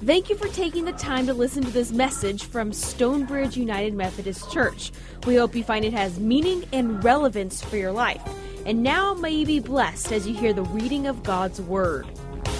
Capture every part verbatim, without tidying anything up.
Thank you for taking the time to listen to this message from Stonebridge United Methodist Church. We hope you find it has meaning and relevance for your life. And now may you be blessed as you hear the reading of God's Word.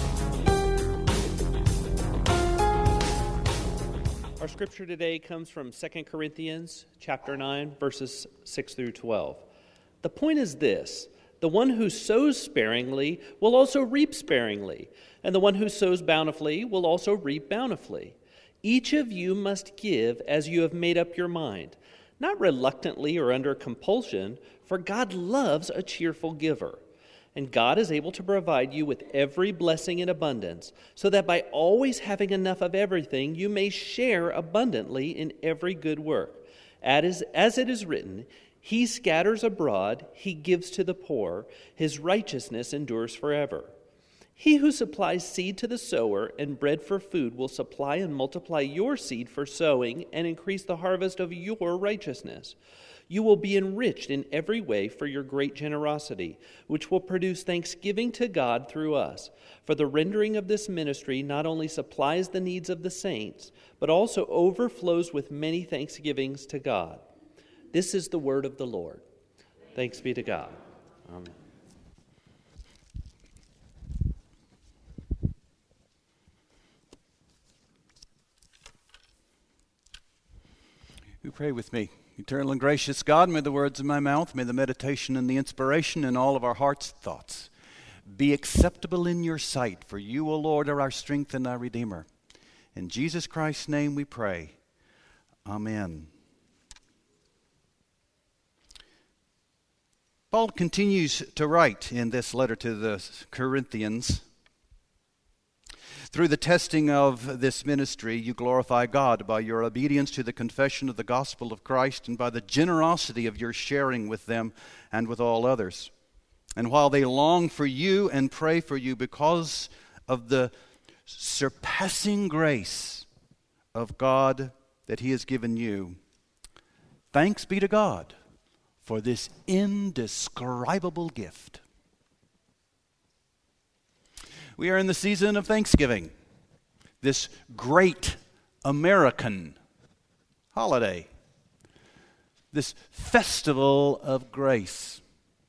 Our scripture today comes from Second Corinthians chapter nine, verses six through twelve. The point is this: the one who sows sparingly will also reap sparingly, and the one who sows bountifully will also reap bountifully. Each of you must give as you have made up your mind, not reluctantly or under compulsion, for God loves a cheerful giver. And God is able to provide you with every blessing in abundance, so that by always having enough of everything, you may share abundantly in every good work. As it is written, He scatters abroad, He gives to the poor, His righteousness endures forever. He who supplies seed to the sower and bread for food will supply and multiply your seed for sowing and increase the harvest of your righteousness. You will be enriched in every way for your great generosity, which will produce thanksgiving to God through us. For the rendering of this ministry not only supplies the needs of the saints, but also overflows with many thanksgivings to God. This is the word of the Lord. Thanks be to God. Amen. You pray with me. Eternal and gracious God, may the words of my mouth, may the meditation and the inspiration in all of our hearts' thoughts be acceptable in your sight, for you, O Lord, are our strength and our Redeemer. In Jesus Christ's name we pray. Amen. Paul continues to write in this letter to the Corinthians. Through the testing of this ministry, you glorify God by your obedience to the confession of the gospel of Christ and by the generosity of your sharing with them and with all others. And while they long for you and pray for you because of the surpassing grace of God that He has given you, thanks be to God for this indescribable gift. We are in the season of Thanksgiving, this great American holiday, this festival of grace.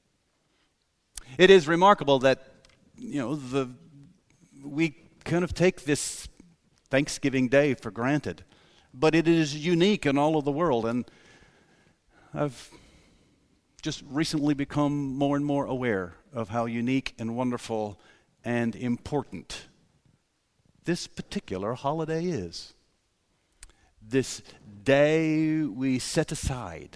It is remarkable that, you know, the we kind of take this Thanksgiving Day for granted, but it is unique in all of the world, and I've just recently become more and more aware of how unique and wonderful and important this particular holiday is. This day we set aside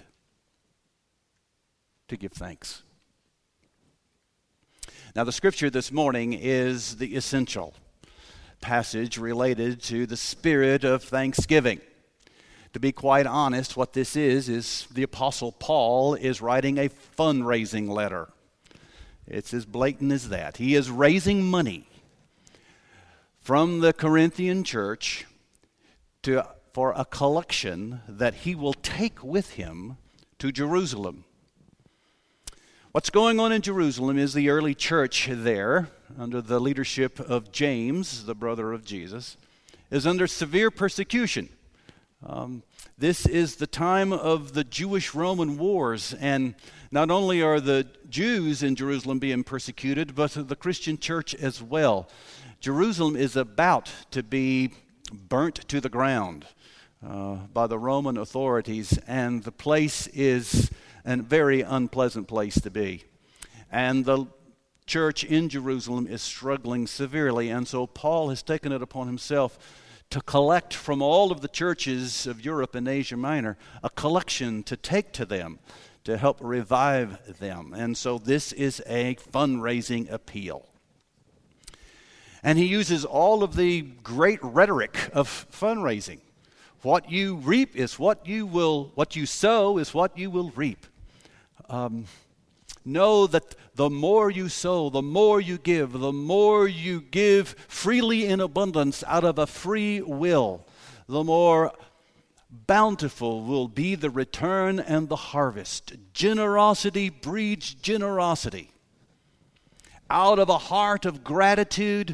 to give thanks. Now, the scripture this morning is the essential passage related to the spirit of thanksgiving. To be quite honest, what this is, is the Apostle Paul is writing a fundraising letter. It's as blatant as that. He is raising money from the Corinthian church to, for a collection that he will take with him to Jerusalem. What's going on in Jerusalem is the early church there, under the leadership of James, the brother of Jesus, is under severe persecution. Um, this is the time of the Jewish-Roman wars, and not only are the Jews in Jerusalem being persecuted, but the Christian church as well. Jerusalem is about to be burnt to the ground uh, by the Roman authorities, and the place is a very unpleasant place to be. And the church in Jerusalem is struggling severely, and so Paul has taken it upon himself to collect from all of the churches of Europe and Asia Minor a collection to take to them to help revive them. And so this is a fundraising appeal. And he uses all of the great rhetoric of fundraising. What you reap is what you will, what you sow is what you will reap. Um, know that the more you sow, the more you give, the more you give freely in abundance out of a free will, the more bountiful will be the return and the harvest. Generosity breeds generosity. Out of a heart of gratitude,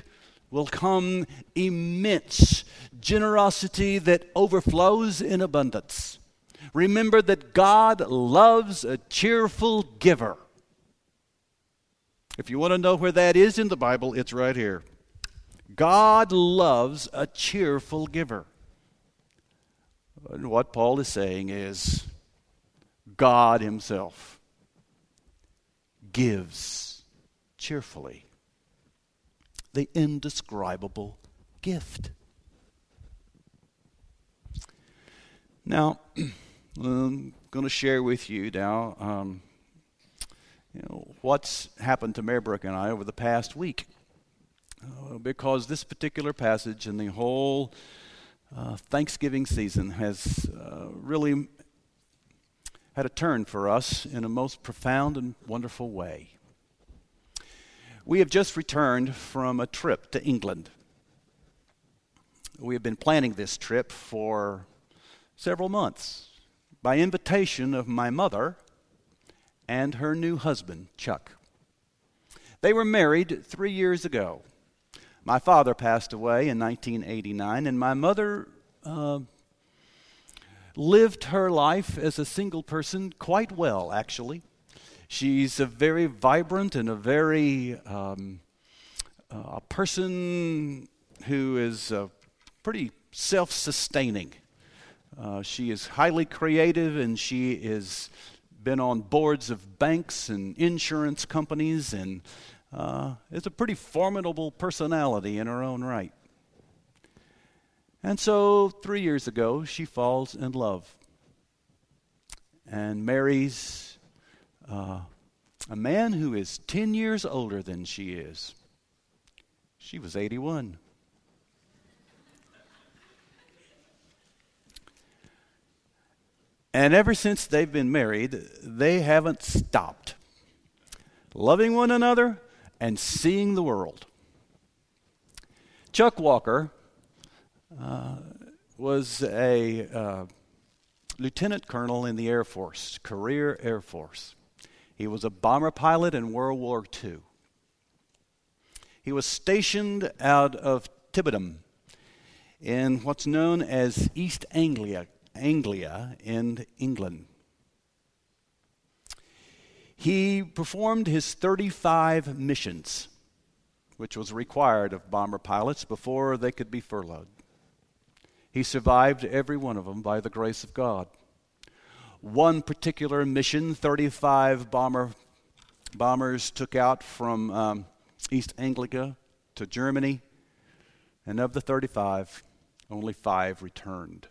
will come immense generosity that overflows in abundance. Remember that God loves a cheerful giver. If you want to know where that is in the Bible, it's right here. God loves a cheerful giver. And what Paul is saying is, God himself gives cheerfully the indescribable gift. Now, I'm going to share with you now um, you know, what's happened to Mary Brooke and I over the past week. Uh, because this particular passage and the whole uh, Thanksgiving season has uh, really had a turn for us in a most profound and wonderful way. We have just returned from a trip to England. We have been planning this trip for several months by invitation of my mother and her new husband, Chuck. They were married three years ago. My father passed away in nineteen eighty-nine, and my mother uh, lived her life as a single person quite well, actually. She's a very vibrant and a very um, uh, a person who is uh, pretty self-sustaining. Uh, she is highly creative, and she has been on boards of banks and insurance companies, and uh, is a pretty formidable personality in her own right. And so, three years ago, she falls in love and marries uh, a man who is ten years older than she is. She was eighty-one. And ever since they've been married, they haven't stopped loving one another and seeing the world. Chuck Walker uh, was a uh, lieutenant colonel in the Air Force, career Air Force. He was a bomber pilot in World War Two. He was stationed out of Tiverton in what's known as East Anglia, Anglia in England. He performed his thirty-five missions, which was required of bomber pilots before they could be furloughed. He survived every one of them by the grace of God. One particular mission, thirty-five bomber bombers took out from um, East Anglia to Germany, and of the thirty-five, only five returned.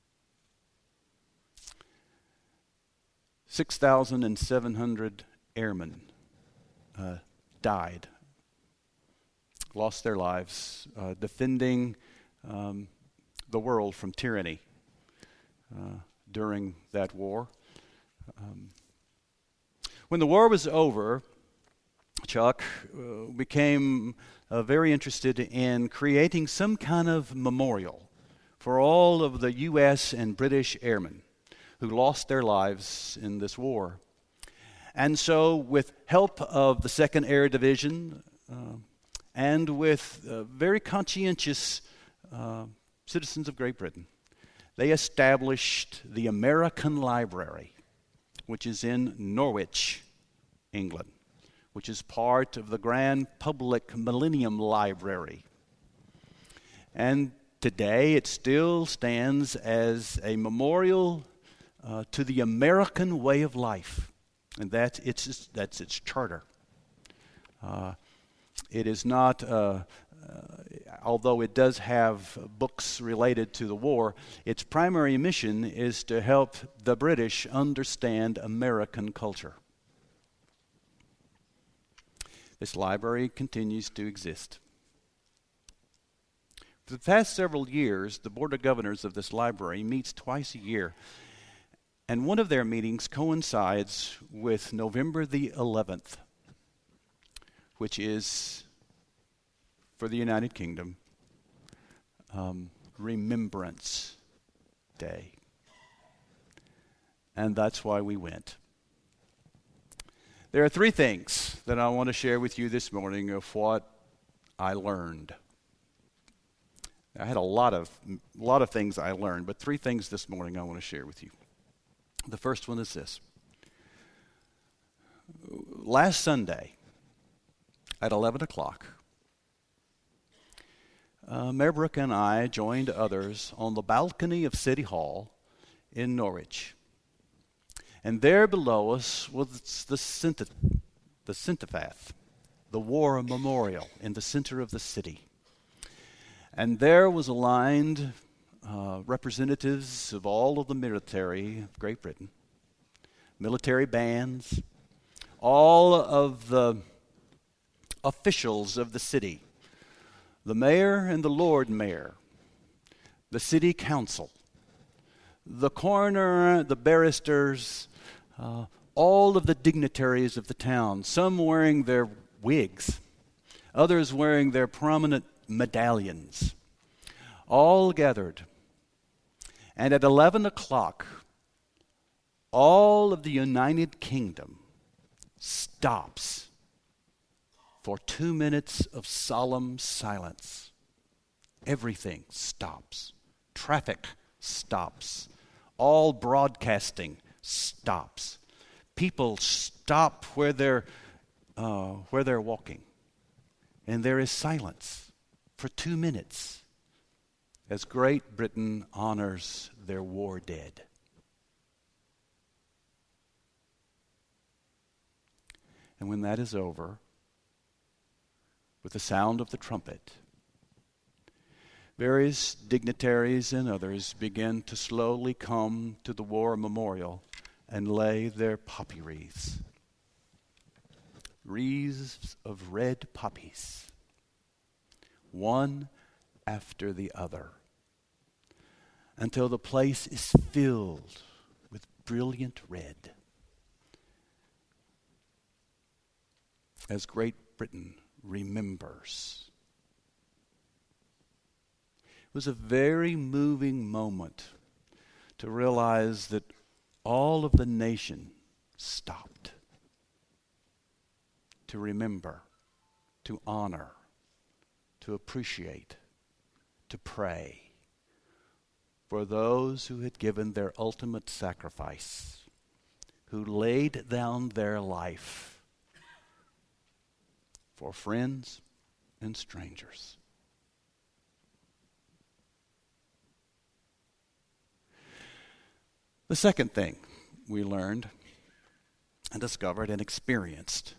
six thousand seven hundred airmen uh, died, lost their lives uh, defending um, the world from tyranny uh, during that war. Um, when the war was over, Chuck uh, became uh, very interested in creating some kind of memorial for all of the U S and British airmen who lost their lives in this war. And so, with help of the second Air Division uh, and with uh, very conscientious uh, citizens of Great Britain, they established the American Library, which is in Norwich, England, which is part of the Grand Public Millennium Library. And today it still stands as a memorial Uh, to the American way of life, and that's its that's its charter. Uh, it is not, uh, uh, although it does have books related to the war, its primary mission is to help the British understand American culture. This library continues to exist. For the past several years, the Board of Governors of this library meets twice a year. And one of their meetings coincides with November the eleventh, which is, for the United Kingdom, um, Remembrance Day. And that's why we went. There are three things that I want to share with you this morning of what I learned I had a lot of a lot of things I learned, but three things this morning I want to share with you. The first one is this. Last Sunday at eleven o'clock, uh, Mayor Brooke and I joined others on the balcony of City Hall in Norwich. And there below us was the Centi- the Centifath, the war memorial in the center of the city. And there was aligned uh, representatives of all of the military of Great Britain, military bands, all of the officials of the city, the mayor and the Lord Mayor, the city council, the coroner, the barristers, uh, all of the dignitaries of the town, some wearing their wigs, others wearing their prominent medallions, all gathered. And at eleven o'clock, all of the United Kingdom stops for two minutes of solemn silence. Everything stops. Traffic stops. All broadcasting stops. People stop where they're uh, where they're walking, and there is silence for two minutes as Great Britain honors their war dead. And when that is over, with the sound of the trumpet, various dignitaries and others begin to slowly come to the war memorial and lay their poppy wreaths. Wreaths of red poppies, one after the other, until the place is filled with brilliant red. As Great Britain remembers. It was a very moving moment to realize that all of the nation stopped to remember, to honor, to appreciate, to pray for those who had given their ultimate sacrifice, who laid down their life for friends and strangers. The second thing we learned and discovered and experienced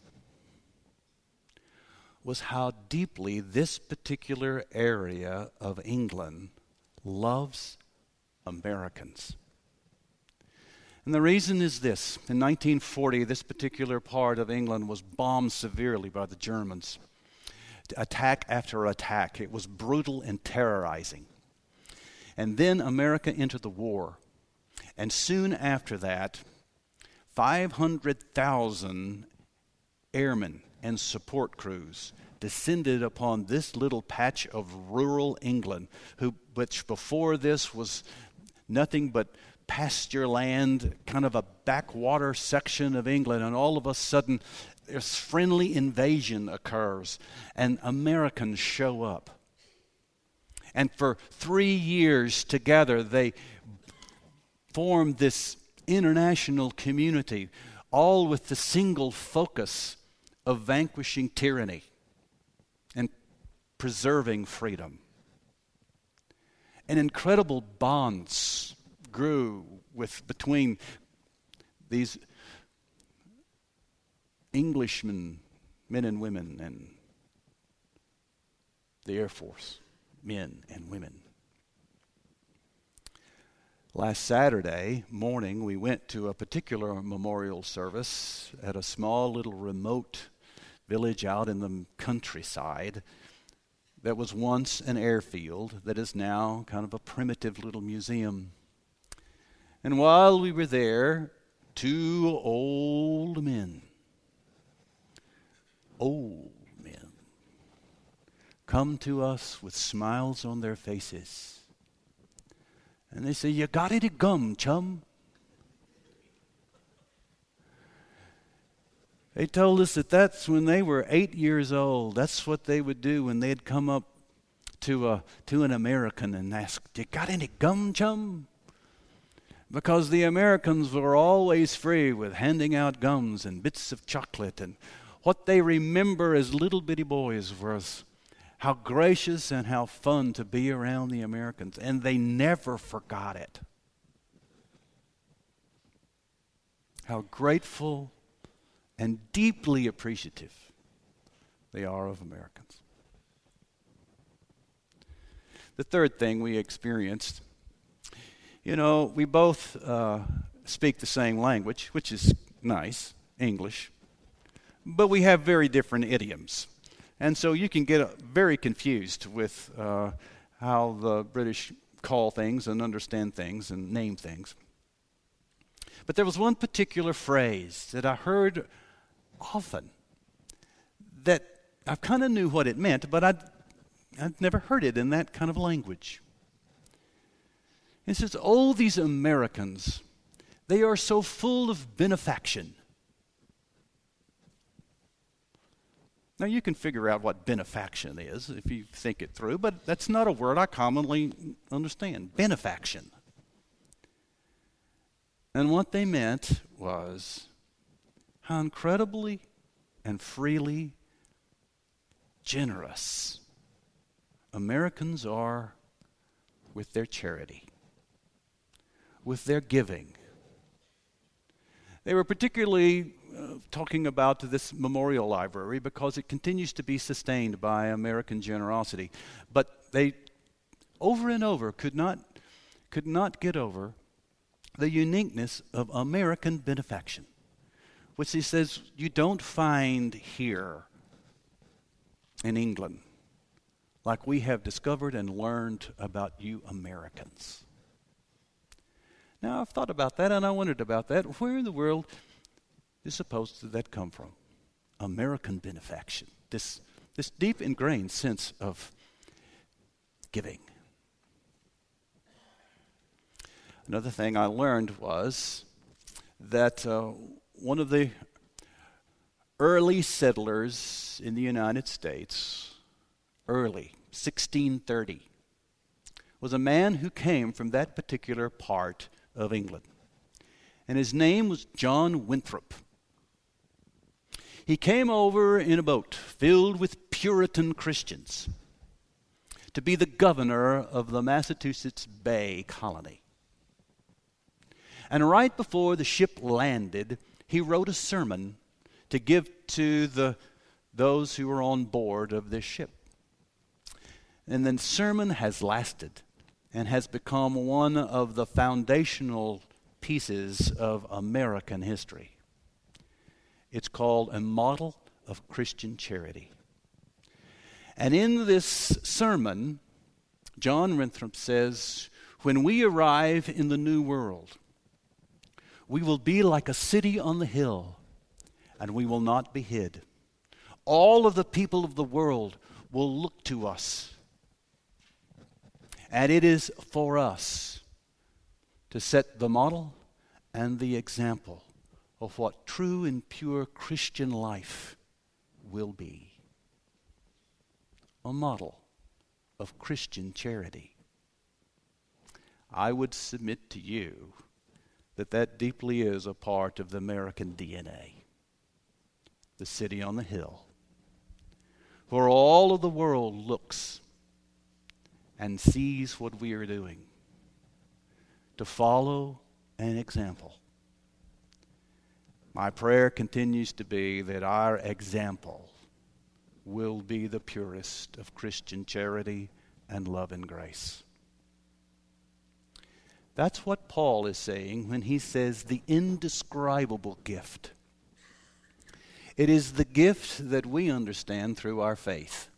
was how deeply this particular area of England loves Americans. And the reason is this. In nineteen forty, this particular part of England was bombed severely by the Germans. Attack after attack. It was brutal and terrorizing. And then America entered the war. And soon after that, five hundred thousand airmen and support crews descended upon this little patch of rural England, who, which before this was nothing but pasture land, kind of a backwater section of England, and all of a sudden this friendly invasion occurs, and Americans show up. And for three years together, they formed this international community, all with the single focus of vanquishing tyranny and preserving freedom. And incredible bonds grew with between these Englishmen, men and women, and the Air Force, men and women. Last Saturday morning, we went to a particular memorial service at a small little remote village out in the countryside that was once an airfield that is now kind of a primitive little museum. And while we were there, two old men, old men, come to us with smiles on their faces. And they say, "You got any gum, chum?" They told us that that's when they were eight years old. That's what they would do when they'd come up to, a, to an American and ask, "You got any gum, chum?" Because the Americans were always free with handing out gums and bits of chocolate. And what they remember as little bitty boys was how gracious and how fun to be around the Americans. And they never forgot it. How grateful and deeply appreciative they are of Americans. The third thing we experienced, you know, we both uh, speak the same language, which is nice, English, but we have very different idioms. And so you can get uh, very confused with uh, how the British call things and understand things and name things. But there was one particular phrase that I heard often that I kind of knew what it meant, but I'd, I'd never heard it in that kind of language. It says, "Oh, these Americans, they are so full of benefaction." Now, you can figure out what benefaction is if you think it through, but that's not a word I commonly understand. Benefaction. And what they meant was how incredibly and freely generous Americans are with their charity, with their giving. They were particularly uh, talking about this memorial library because it continues to be sustained by American generosity. But they, over and over, could not, could not get over the uniqueness of American benefaction, which he says you don't find here in England, like we have discovered and learned about you Americans. Now, I've thought about that, and I wondered about that. Where in the world is supposed to that come from? American benefaction, this, this deep ingrained sense of giving. Another thing I learned was that uh, one of the early settlers in the United States, early, sixteen thirty, was a man who came from that particular part of England. And his name was John Winthrop. He came over in a boat filled with Puritan Christians to be the governor of the Massachusetts Bay Colony. And right before the ship landed, he wrote a sermon to give to the those who were on board of this ship. And the sermon has lasted and has become one of the foundational pieces of American history. It's called A Model of Christian Charity. And in this sermon, John Winthrop says, when we arrive in the New World, we will be like a city on the hill, and we will not be hid. All of the people of the world will look to us. And it is for us to set the model and the example of what true and pure Christian life will be. A model of Christian charity. I would submit to you that that deeply is a part of the American D N A. The city on the hill, where all of the world looks and sees what we are doing, to follow an example. My prayer continues to be that our example will be the purest of Christian charity and love and grace. That's what Paul is saying when he says the indescribable gift. It is the gift that we understand through our faith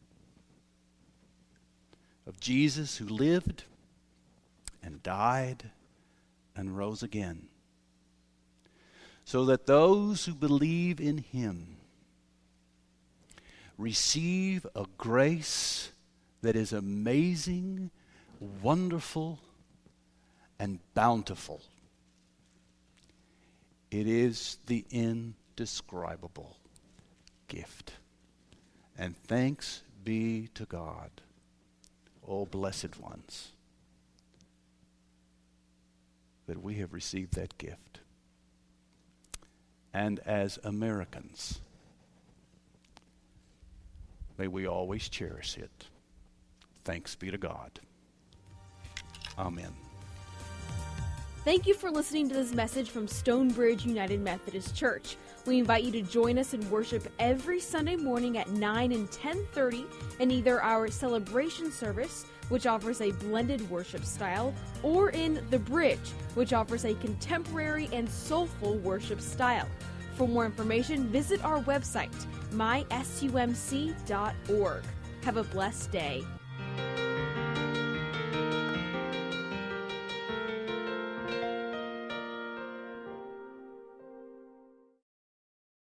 of Jesus who lived and died and rose again, so that those who believe in him receive a grace that is amazing, wonderful, and bountiful. It is the indescribable gift. And thanks be to God oh blessed ones, that we have received that gift. And as Americans, may we always cherish it. Thanks be to God. Amen. Thank you for listening to this message from Stonebridge United Methodist Church. We invite you to join us in worship every Sunday morning at nine and ten thirty in either our celebration service, which offers a blended worship style, or in The Bridge, which offers a contemporary and soulful worship style. For more information, visit our website, my sumc dot org. Have a blessed day.